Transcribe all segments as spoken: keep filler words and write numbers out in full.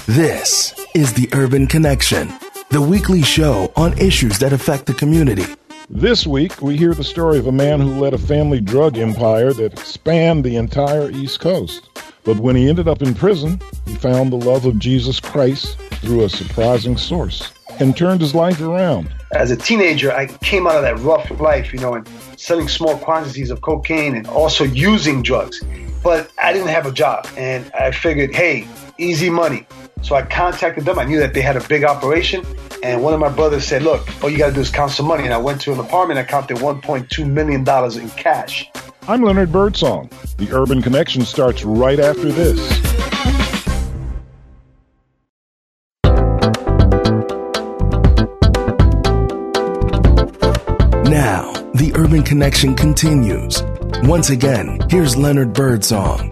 This is The Urban Connection, the weekly show on issues that affect the community. This week, we hear the story of a man who led a family drug empire that spanned the entire East Coast. But when he ended up in prison, he found the love of Jesus Christ through a surprising source and turned his life around. As a teenager, I came out of that rough life, you know, and selling small quantities of cocaine and also using drugs. But I didn't have a job, and I figured, hey, easy money. So I contacted them. I knew that they had a big operation. And one of my brothers said, look, all you got to do is count some money. And I went to an apartment. I counted one point two million dollars in cash. I'm Leonard Birdsong. The Urban Connection starts right after this. Now, the Urban Connection continues. Once again, here's Leonard Birdsong.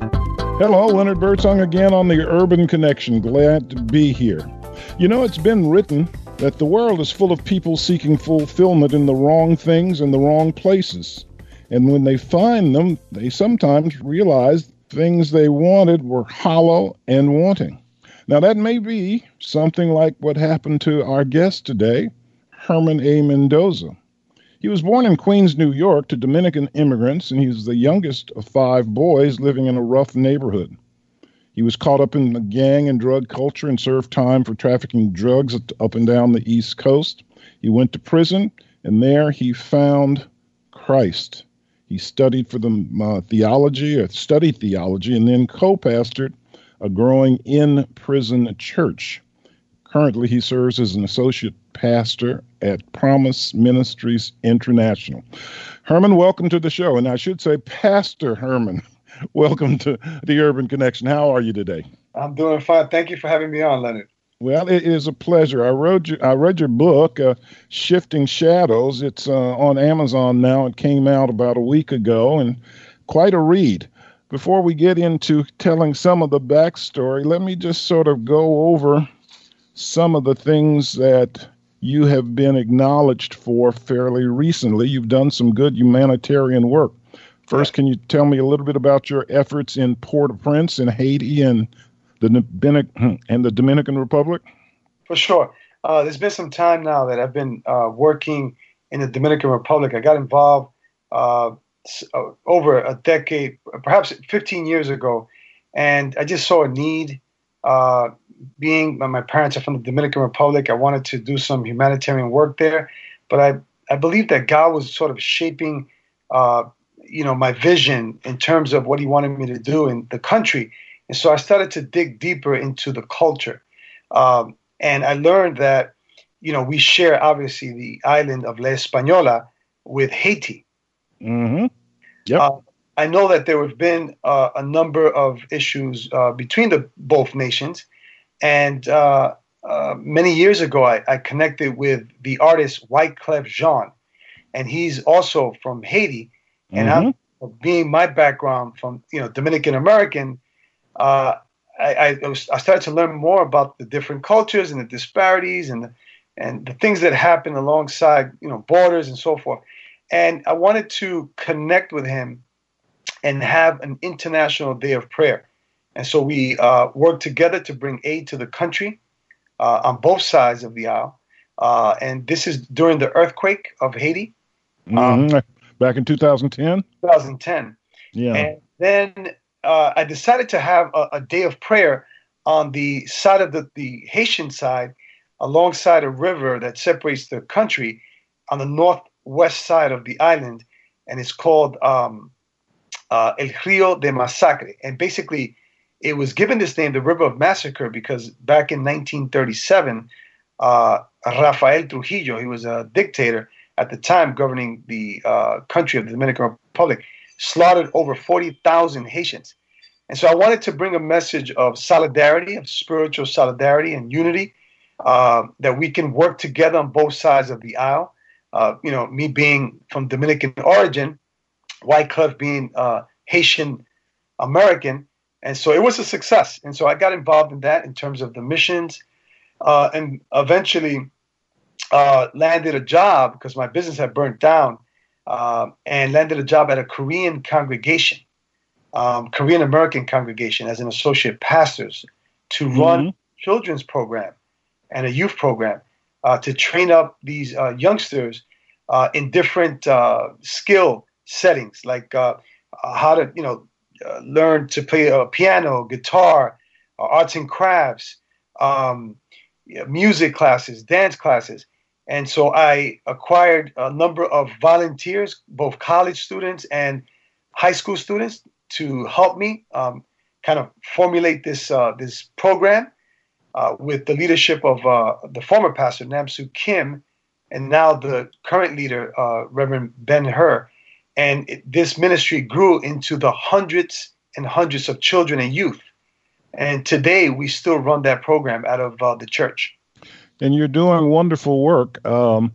Hello, Leonard Birdsong again on the Urban Connection. Glad to be here. You know, it's been written that the world is full of people seeking fulfillment in the wrong things in the wrong places. And when they find them, they sometimes realize things they wanted were hollow and wanting. Now, that may be something like what happened to our guest today, Herman A. Mendoza. He was born in Queens, New York, to Dominican immigrants, and he was the youngest of five boys living in a rough neighborhood. He was caught up in the gang and drug culture and served time for trafficking drugs up and down the East Coast. He went to prison, and there he found Christ. He studied for the uh, theology, or studied theology, and then co-pastored a growing in-prison church. Currently, he serves as an associate pastor at Promise Ministries International. Herman, welcome to the show. And I should say, Pastor Herman, welcome to the Urban Connection. How are you today? I'm doing fine. Thank you for having me on, Leonard. Well, it is a pleasure. I read your, I read your book, uh, Shifting Shadows. It's uh, on Amazon now. It came out about a week ago, and quite a read. Before we get into telling some of the backstory, let me just sort of go over some of the things that you have been acknowledged for fairly recently. You've done some good humanitarian work. First, can you tell me a little bit about your efforts in Port-au-Prince in Haiti and the Dominican and the Dominican Republic? For sure. Uh, there's been some time now that I've been uh, working in the Dominican Republic. I got involved uh, over a decade, perhaps fifteen years ago, and I just saw a need. Uh, being my parents are from the Dominican Republic, I wanted to do some humanitarian work there, but I, I believe that God was sort of shaping, uh, you know, my vision in terms of what he wanted me to do in the country. And so I started to dig deeper into the culture. Um, and I learned that, you know, we share obviously the island of La Española with Haiti. Mm-hmm. Yep. Uh, I know that there have been uh, a number of issues uh, between the both nations. And uh, uh, many years ago, I, I connected with the artist Wyclef Jean, and he's also from Haiti. And mm-hmm. I'm, being my background from, you know, Dominican American, uh, I, I, was, I started to learn more about the different cultures and the disparities and the, and the things that happen alongside, you know, borders and so forth. And I wanted to connect with him and have an international day of prayer. And so we uh, worked together to bring aid to the country uh, on both sides of the aisle. Uh, and this is during the earthquake of Haiti. Mm-hmm. Um, Back in two thousand ten? twenty ten. Yeah. And then uh, I decided to have a, a day of prayer on the side of the, the Haitian side, alongside a river that separates the country on the northwest side of the island. And it's called um, uh, El Rio de Masacre. And basically, it was given this name, the River of Massacre, because back in nineteen thirty-seven, uh, Rafael Trujillo, he was a dictator at the time governing the uh, country of the Dominican Republic, slaughtered over forty thousand Haitians. And so I wanted to bring a message of solidarity, of spiritual solidarity and unity, uh, that we can work together on both sides of the aisle. Uh, you know, me being from Dominican origin, Wyclef being uh, Haitian American. And so it was a success. And so I got involved in that in terms of the missions, uh, and eventually uh, landed a job because my business had burnt down, uh, and landed a job at a Korean congregation, um, Korean American congregation as an associate pastor to run children's program and a youth program uh, to train up these uh, youngsters uh, in different uh, skill settings, like uh, how to, you know, uh, learn to play a piano, guitar, uh, arts and crafts, um, yeah, music classes, dance classes. And so I acquired a number of volunteers, both college students and high school students, to help me um, kind of formulate this uh, this program uh, with the leadership of uh, the former pastor, Namsu Kim, and now the current leader, uh, Reverend Ben Hur. And it, this ministry grew into the hundreds and hundreds of children and youth. And today we still run that program out of uh, the church. And you're doing wonderful work. Um,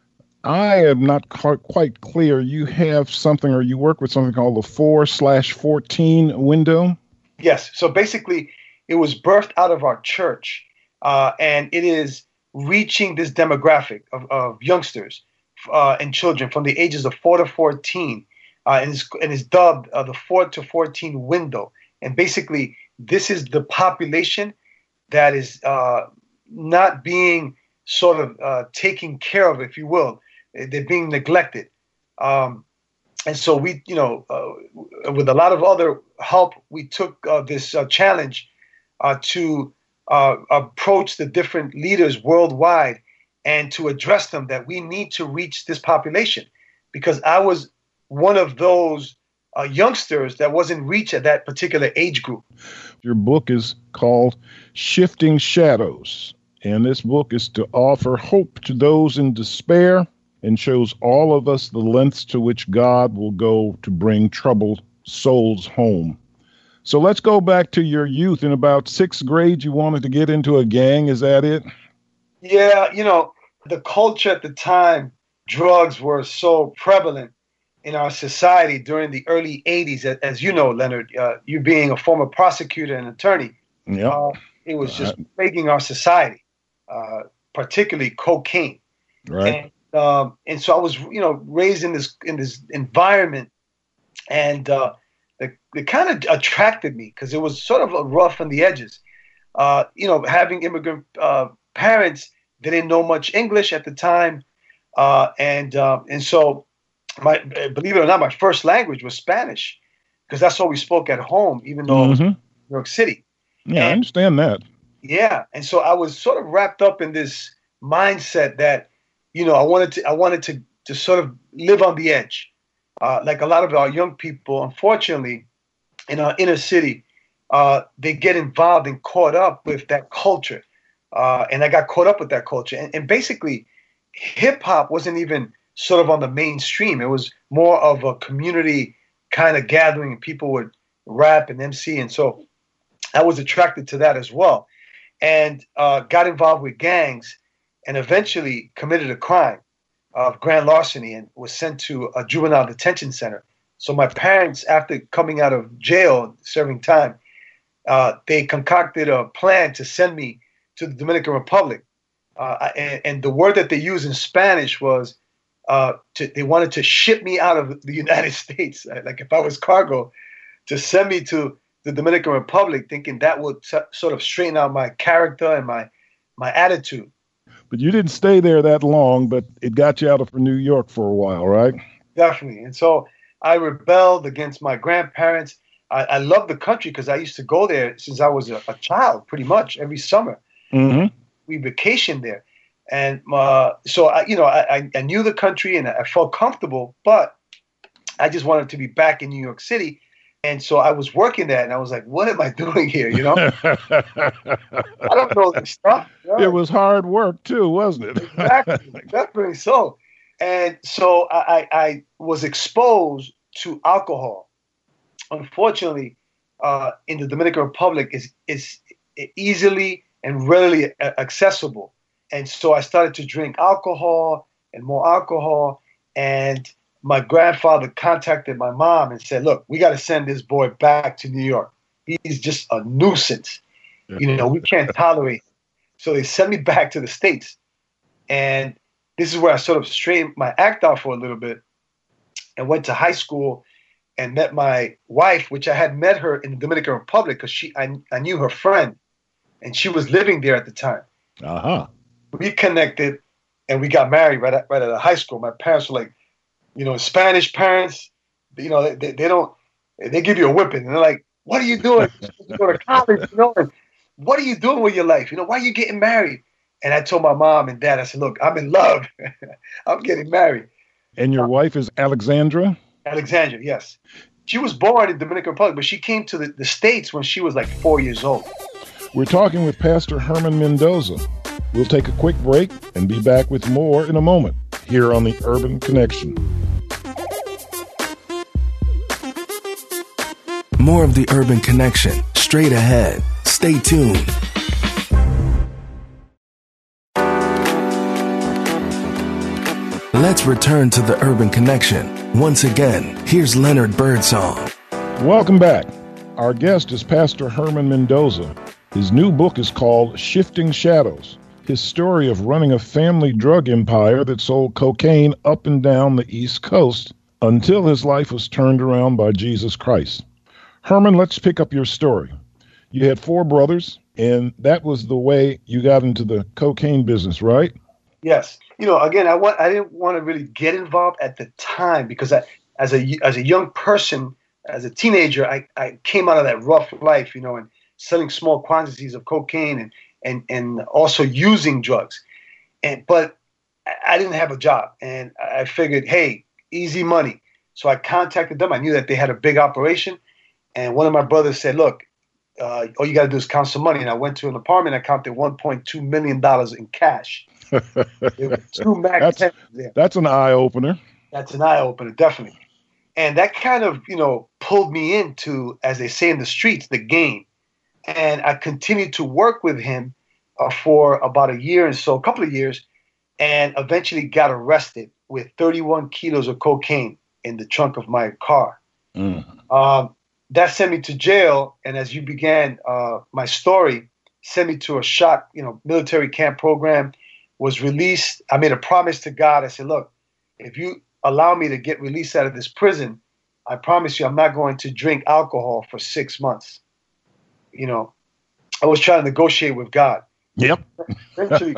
I am not quite clear. You have something, or you work with something called the four slash fourteen window? Yes. So basically, it was birthed out of our church, uh, and it is reaching this demographic of, of youngsters uh, and children from the ages of four to fourteen, uh, and, it's, and it's dubbed uh, the four to fourteen window. And basically, this is the population that is uh, not being sort of uh, taken care of, if you will. They're being neglected. Um, and so we, you know, uh, with a lot of other help, we took uh, this uh, challenge uh, to uh, approach the different leaders worldwide and to address them that we need to reach this population, because I was one of those uh, youngsters that wasn't reached at that particular age group. Your book is called Shifting Shadows, and this book is to offer hope to those in despair and shows all of us the lengths to which God will go to bring troubled souls home. So let's go back to your youth. In about sixth grade, you wanted to get into a gang. Is that it? Yeah, you know, the culture at the time, drugs were so prevalent in our society during the early eighties. As you know, Leonard, uh, you being a former prosecutor and attorney, yeah, uh, it was just plaguing our society, uh, particularly cocaine. Right. And, um, and so I was, you know, raised in this in this environment, and uh, it, it kind of attracted me because it was sort of rough on the edges. Uh, you know, having immigrant uh, parents, they didn't know much English at the time, uh, and uh, and so my believe it or not, my first language was Spanish because that's what we spoke at home, even though mm-hmm. I was in New York City. Yeah, and, I understand that. Yeah, and so I was sort of wrapped up in this mindset that, you know, I wanted to I wanted to to sort of live on the edge, uh, like a lot of our young people, unfortunately, in our inner city, uh, they get involved and caught up with that culture, uh, and I got caught up with that culture, and, and basically, hip hop wasn't even sort of on the mainstream. It was more of a community kind of gathering, and people would rap and M C, and so I was attracted to that as well, and uh, got involved with gangs. And eventually committed a crime of grand larceny and was sent to a juvenile detention center. So my parents, after coming out of jail, serving time, uh, they concocted a plan to send me to the Dominican Republic. Uh, and, and the word that they used in Spanish was uh, to, they wanted to ship me out of the United States, like if I was cargo, to send me to the Dominican Republic, thinking that would so, sort of straighten out my character and my my attitude. But you didn't stay there that long, but it got you out of New York for a while, right? Definitely. And so I rebelled against my grandparents. I, I loved the country because I used to go there since I was a, a child, pretty much every summer. Mm-hmm. We vacationed there. And uh, so, I, you know, I, I knew the country and I felt comfortable, but I just wanted to be back in New York City. And so I was working there, and I was like, what am I doing here, you know? I don't know this stuff. You know? It was hard work, too, wasn't it? Exactly, definitely so. And so I, I was exposed to alcohol. Unfortunately, uh, in the Dominican Republic, is is easily and readily accessible. And so I started to drink alcohol and more alcohol, and my grandfather contacted my mom and said, look, we got to send this boy back to New York. He's just a nuisance. You know, we can't tolerate him. So they sent me back to the States. And this is where I sort of straightened my act out for a little bit and went to high school and met my wife, which I had met her in the Dominican Republic because she I, I knew her friend and she was living there at the time. Uh-huh. We connected, and we got married right at, right out of high school. My parents were like, you know, Spanish parents, you know, they, they don't, they give you a whipping. And they're like, what are you doing? You go to college, you know, and what are you doing with your life? You know, why are you getting married? And I told my mom and dad, I said, look, I'm in love. I'm getting married. And your um, wife is Alexandra? Alexandra, yes. She was born in Dominican Republic, but she came to the, the States when she was like four years old. We're talking with Pastor Herman Mendoza. We'll take a quick break and be back with more in a moment here on the Urban Connection. More of the Urban Connection straight ahead. Stay tuned. Let's return to the Urban Connection. Once again, here's Leonard Birdsong. Welcome back. Our guest is Pastor Herman Mendoza. His new book is called Shifting Shadows, his story of running a family drug empire that sold cocaine up and down the East Coast until his life was turned around by Jesus Christ. Herman, let's pick up your story. You had four brothers, and that was the way you got into the cocaine business, right? Yes. You know, again, I want I didn't want to really get involved at the time because I, as a as a young person, as a teenager, I, I came out of that rough life, you know, and selling small quantities of cocaine and and and also using drugs. And but I didn't have a job, and I figured, hey, easy money. So I contacted them. I knew that they had a big operation, and one of my brothers said, look, uh, all you got to do is count some money. And I went to an apartment. I counted one point two million dollars in cash. Two max that's, that's an eye opener. That's an eye opener, definitely. And that kind of, you know, pulled me into, as they say in the streets, the game. And I continued to work with him uh, for about a year and so, a couple of years, and eventually got arrested with thirty-one kilos of cocaine in the trunk of my car. Mm. Um, that sent me to jail. And as you began uh, my story, sent me to a shot, you know, military camp program. Was released. I made a promise to God. I said, look, if you allow me to get released out of this prison, I promise you I'm not going to drink alcohol for six months. You know, I was trying to negotiate with God. Yep. Eventually,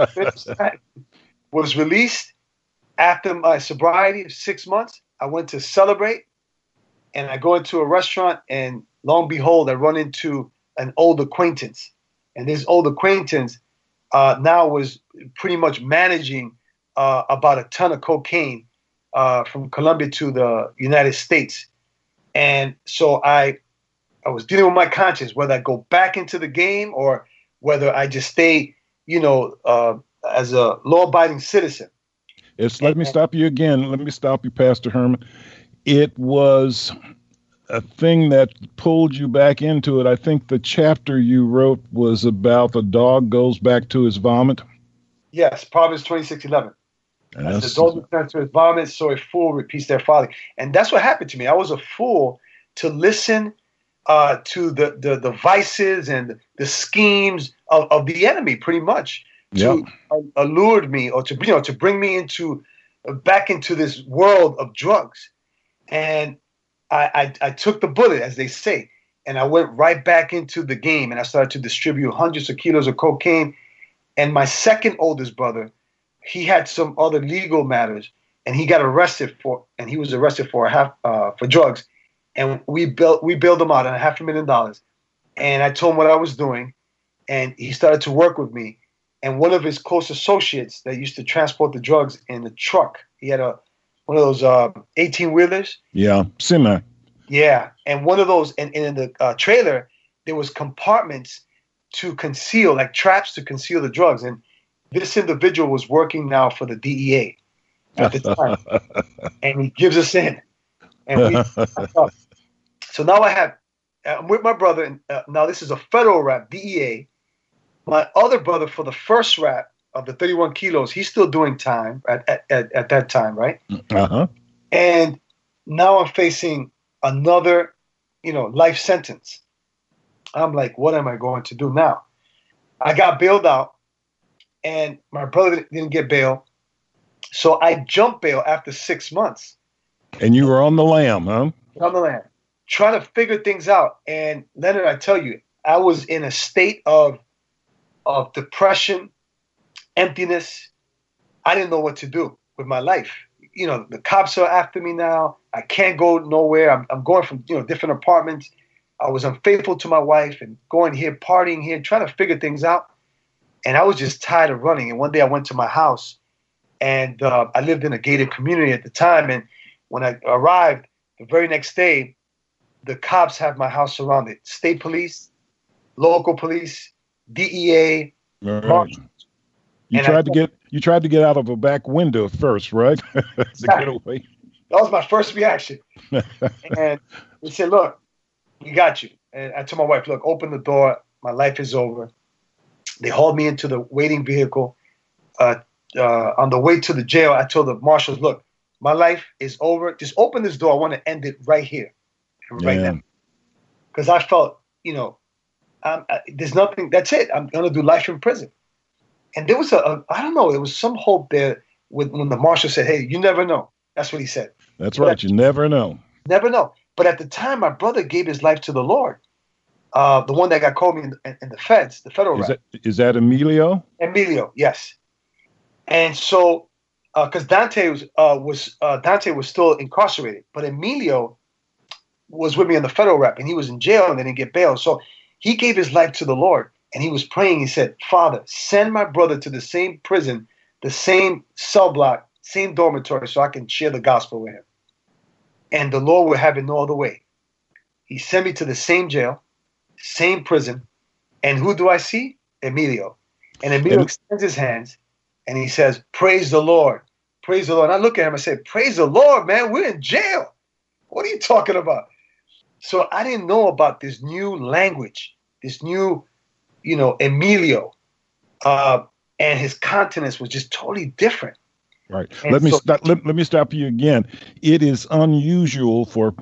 was released after my sobriety of six months. I went to celebrate, and I go into a restaurant, and lo and behold, I run into an old acquaintance. And this old acquaintance Uh, now was pretty much managing uh, about a ton of cocaine uh, from Colombia to the United States. And so I I was dealing with my conscience, whether I go back into the game or whether I just stay, you know, uh, as a law-abiding citizen. It's, let me stop you again. Let me stop you, Pastor Herman. It was a thing that pulled you back into it. I think the chapter you wrote was about the dog goes back to his vomit. Yes, Proverbs twenty-six eleven. As the dog returns to his vomit, so a fool repeats their folly. And that's what happened to me. I was a fool to listen uh, to the, the the vices and the schemes of, of the enemy, pretty much, to yep. uh, allured me or to you know to bring me into uh, back into this world of drugs. And I, I, I took the bullet, as they say, and I went right back into the game, and I started to distribute hundreds of kilos of cocaine. And my second oldest brother, he had some other legal matters, and he got arrested for, and he was arrested for a half uh, for drugs, and we built we bailed him out on a half a million dollars. And I told him what I was doing, and he started to work with me. And one of his close associates that used to transport the drugs in the truck, he had a one of those uh, eighteen-wheelers. Yeah, semi. Yeah, and one of those, and, and in the uh, trailer, there was compartments to conceal, like traps to conceal the drugs. And this individual was working now for the D E A at the time, and he gives us in. And we, so now I have, I'm with my brother, and uh, now this is a federal rap, D E A. My other brother, for the first rap of the thirty-one kilos, he's still doing time at, at, at, at that time, right? Uh-huh. And now I'm facing another, you know, life sentence. I'm like, what am I going to do now? I got bailed out, and my brother didn't get bail. So I jumped bail after six months. And you were on the lam, huh? On the lam, trying to figure things out. And Leonard, I tell you, I was in a state of of depression, emptiness. I didn't know what to do with my life. You know, the cops are after me now. I can't go nowhere. I'm, I'm going from, you know, different apartments. I was unfaithful to my wife and going here, partying here, trying to figure things out. And I was just tired of running. And one day I went to my house, and uh, I lived in a gated community at the time. And when I arrived, the very next day, the cops have my house surrounded. State police, local police, D E A. Right. You And tried I- to get you tried to get out of a back window first, right? To get away. That was my first reaction. And they said, look, we got you. And I told my wife, look, open the door. My life is over. They hauled me into the waiting vehicle. Uh, uh, on the way to the jail, I told the marshals, look, my life is over. Just open this door. I want to end it right here and right Yeah. now. Because I felt, you know, um, I, there's nothing. That's it. I'm going to do life in prison. And there was a, a, I don't know, there was some hope there with, when the marshal said, hey, you never know. That's what he said. That's right. You never know. Never know. But at the time, my brother gave his life to the Lord. Uh, the one that got called me in, in, in the feds, the federal Is rap. that is that Emilio? Emilio, yes. And so, because uh, Dante was uh, was uh, Dante was still incarcerated, but Emilio was with me in the federal rap, and he was in jail and they didn't get bail. So he gave his life to the Lord, and he was praying. He said, "Father, send my brother to the same prison, the same cell block, same dormitory, so I can share the gospel with him." And the Lord would have it no other way. He sent me to the same jail, same prison, and who do I see? Emilio. And Emilio And- extends his hands, and he says, "Praise the Lord, praise the Lord." And I look at him and say, "Praise the Lord, man, we're in jail. What are you talking about?" So I didn't know about this new language, this new, you know, Emilio. Uh, and his countenance was just totally different. Right. And Let me so- stop. Let, let me stop you again. It is unusual for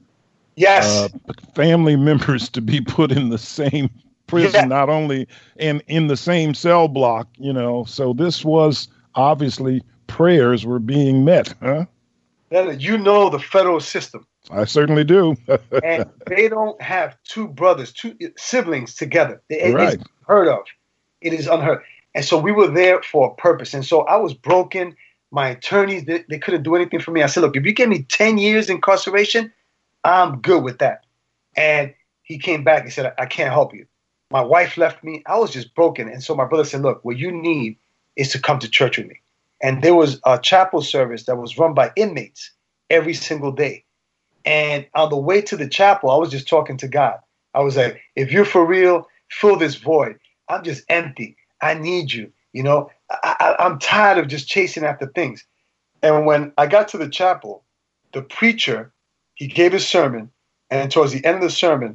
Yes. uh, family members to be put in the same prison, Yeah. not only and in the same cell block. You know, so this was obviously prayers were being met. Huh? Leonard, you know the federal system. I certainly do. And they don't have two brothers, two siblings together. It- Right. It's unheard of. It is unheard. And so we were there for a purpose. And so I was broken. My attorneys, they, they couldn't do anything for me. I said, look, if you give me ten years incarceration, I'm good with that. And he came back and said, I, I can't help you. My wife left me. I was just broken. And so my brother said, look, what you need is to come to church with me. And there was a chapel service that was run by inmates every single day. And on the way to the chapel, I was just talking to God. I was like, if you're for real, fill this void. I'm just empty. I need you. You know, I, I, I'm tired of just chasing after things. And when I got to the chapel, the preacher, he gave his sermon. And towards the end of the sermon,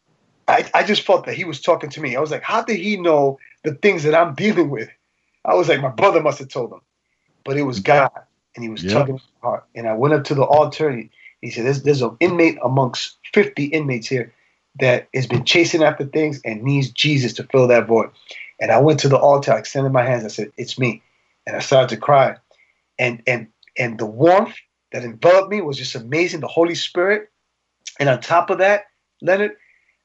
I, I just felt that he was talking to me. I was like, how did he know the things that I'm dealing with? I was like, my brother must have told him. But it was God. And he was Yeah. tugging my heart. And I went up to the altar and he, he said, there's, there's an inmate amongst fifty inmates here that has been chasing after things and needs Jesus to fill that void. And I went to the altar, I extended my hands, I said, it's me. And I started to cry. And and and the warmth that enveloped me was just amazing, the Holy Spirit. And on top of that, Leonard,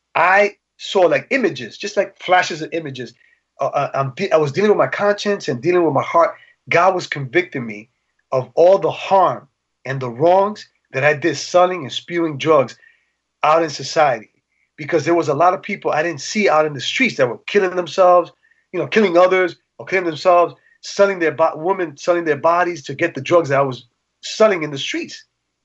I saw like images, just like flashes of images. Uh, I'm de- I was dealing with my conscience and dealing with my heart. God was convicting me of all the harm and the wrongs that I did selling and spewing drugs out in society. Because there was a lot of people I didn't see out in the streets that were killing themselves, you know, killing others or killing themselves, selling their bo- women, selling their bodies to get the drugs that I was selling in the streets.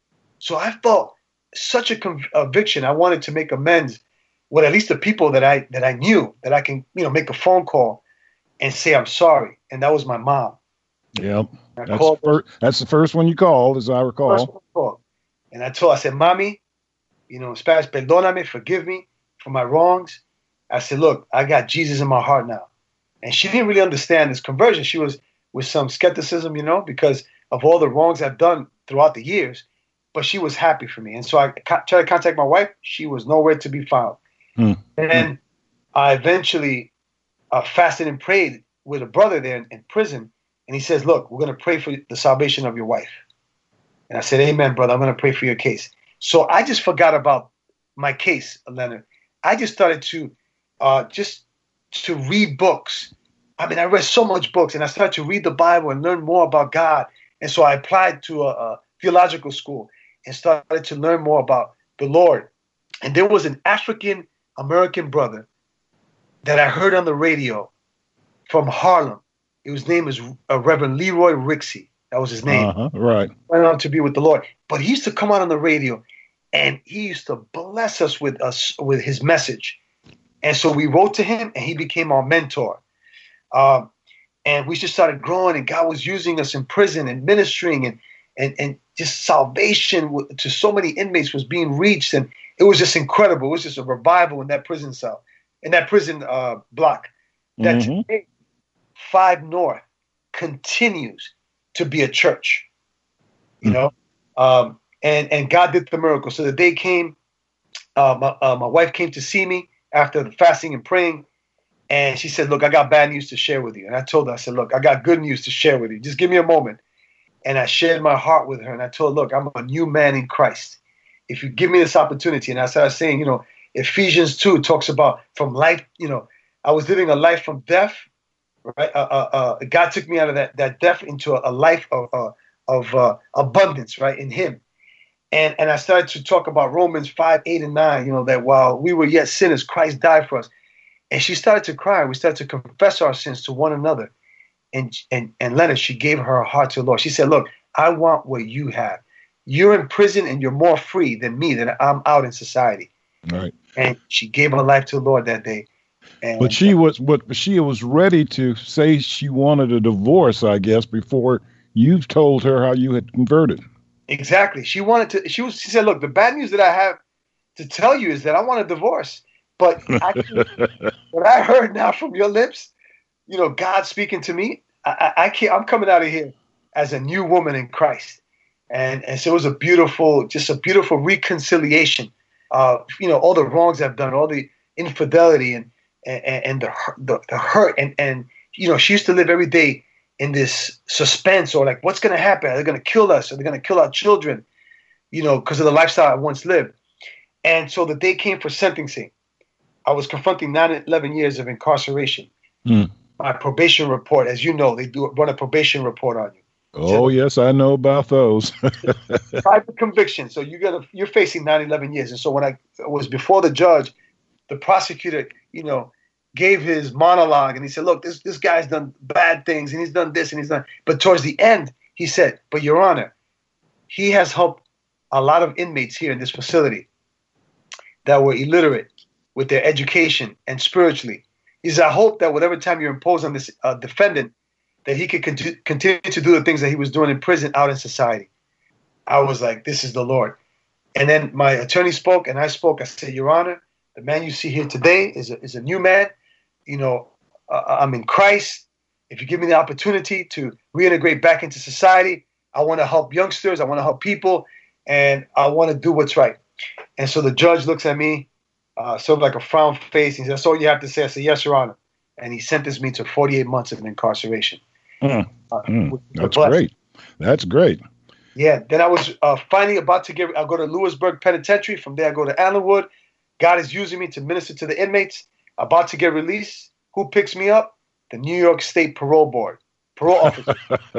So I felt such a conviction. I wanted to make amends with at least the people that I that I knew, that I can, you know, make a phone call and say I'm sorry. And that was my mom. Yep. I That's, called fir- that's the first one you called, as I her, recall. first phone call. And I told, I said, Mommy, you know, in Spanish, perdóname, forgive me for my wrongs. I said, look, I got Jesus in my heart now. And she didn't really understand this conversion. She was with some skepticism, you know, because of all the wrongs I've done throughout the years. But she was happy for me. And so I co- tried to contact my wife. She was nowhere to be found. Hmm. And I eventually uh, fasted and prayed with a brother there in, in prison. And he says, look, we're going to pray for the salvation of your wife. And I said, amen, brother. I'm going to pray for your case. So I just forgot about my case, Leonard. I just started to uh, just to read books. I mean, I read so much books, and I started to read the Bible and learn more about God. And so I applied to a, a theological school and started to learn more about the Lord. And there was an African American brother that I heard on the radio from Harlem. His name is uh, Reverend Leroy Rixey. That was his name. Uh-huh, right. Went on to be with the Lord. But he used to come out on the radio, and he used to bless us with us with his message. And so we wrote to him, and he became our mentor. Um, and we just started growing, and God was using us in prison and ministering, and and and just salvation to so many inmates was being reached, and it was just incredible. It was just a revival in that prison cell, in that prison uh, block. That Mm-hmm. today, Five North continues to be a church, you know, um, and and God did the miracle. So the day came, uh, my uh, my wife came to see me after the fasting and praying, and she said, "Look, I got bad news to share with you." And I told her, I said, "Look, I got good news to share with you. Just give me a moment." And I shared my heart with her, and I told her, "Look, I'm a new man in Christ. If you give me this opportunity," and I started saying, you know, Ephesians two talks about from life, you know, I was living a life from death. Right, uh, uh, uh, God took me out of that that death into a, a life of uh, of uh, abundance, right, in Him, and and I started to talk about Romans five, eight, and nine. You know, that while we were yet sinners, Christ died for us. And she started to cry. We started to confess our sins to one another, and and and Leonard, she gave her heart to the Lord. She said, "Look, I want what you have. You're in prison, and you're more free than me. That I'm out in society." Right. And she gave her life to the Lord that day. And, But she was, but she was ready to say she wanted a divorce, I guess, before you told her how you had converted. Exactly. She wanted to. She was. She said, "Look, the bad news that I have to tell you is that I want a divorce." But actually, what I heard now from your lips, you know, God speaking to me, I, I, I can't. I'm coming out of here as a new woman in Christ, and and so it was a beautiful, just a beautiful reconciliation. Uh, you know, all the wrongs I've done, all the infidelity, and and, and the, the the hurt, and and you know, she used to live every day in this suspense, or like, what's going to happen? Are they going to kill us? Are they going to kill our children? You know, because of the lifestyle I once lived. And so the day came for sentencing. I was confronting nine, eleven years of incarceration. Mm. My probation report, as you know, they do run a probation report on you. Oh, yes, I know about those. Private conviction. So you're gonna you're facing nine, eleven years. And so when I was before the judge, the prosecutor, you know, gave his monologue, and he said, "Look, this this guy's done bad things, and he's done this, and he's done." But towards the end, he said, "But Your Honor, he has helped a lot of inmates here in this facility that were illiterate with their education and spiritually. He said, I hope that whatever time you impose on this uh, defendant, that he could cont- continue to do the things that he was doing in prison out in society." I was like, this is the Lord. And then my attorney spoke, and I spoke. I said, "Your Honor, the man you see here today is a, is a new man. You know, uh, I'm in Christ. If you give me the opportunity to reintegrate back into society, I want to help youngsters. I want to help people, and I want to do what's right." And so the judge looks at me, uh, sort of like a frown face. He said, "That's all you have to say." I said, "Yes, Your Honor." And he sentenced me to forty-eight months of incarceration. Mm, Uh, mm, that's great. That's great. Yeah. Then I was uh, finally about to get, I'll go to Lewisburg Penitentiary. From there, I go to Allenwood. God is using me to minister to the inmates. About to get released. Who picks me up? The New York State Parole Board. Parole officer.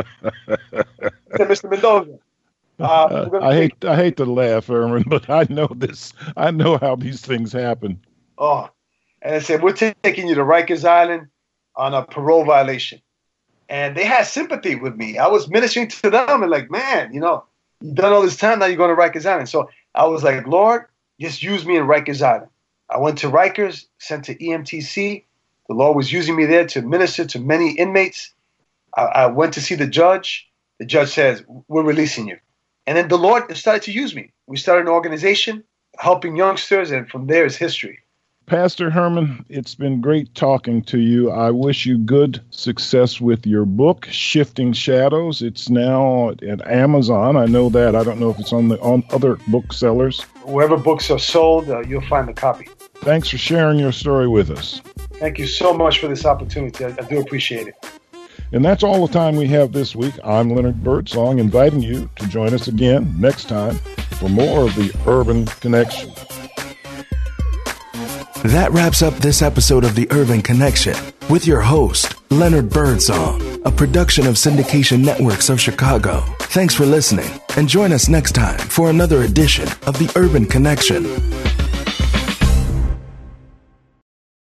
I said, "Mister Mendoza, uh, Uh, I hate I hate to laugh, Herman, but I know this. I know how these things happen. Oh, and I said, "We're t- taking you to Rikers Island on a parole violation." And they had sympathy with me. I was ministering to them and like, man, you know, you've done all this time, now you're going to Rikers Island. So I was like, Lord, just use me in Rikers Island. I went to Rikers, sent to E M T C. The Lord was using me there to minister to many inmates. I, I went to see the judge. The judge says, "We're releasing you." And then the Lord started to use me. We started an organization helping youngsters, and from there is history. Pastor Herman, it's been great talking to you. I wish you good success with your book, Shifting Shadows. It's now at Amazon. I know that. I don't know if it's on the on other booksellers. Wherever books are sold, uh, you'll find the copy. Thanks for sharing your story with us. Thank you so much for this opportunity. I, I do appreciate it. And that's all the time we have this week. I'm Leonard Birdsong, inviting you to join us again next time for more of the Urban Connection. That wraps up this episode of The Urban Connection with your host, Leonard Birdsong, a production of Syndication Networks of Chicago. Thanks for listening, and join us next time for another edition of The Urban Connection.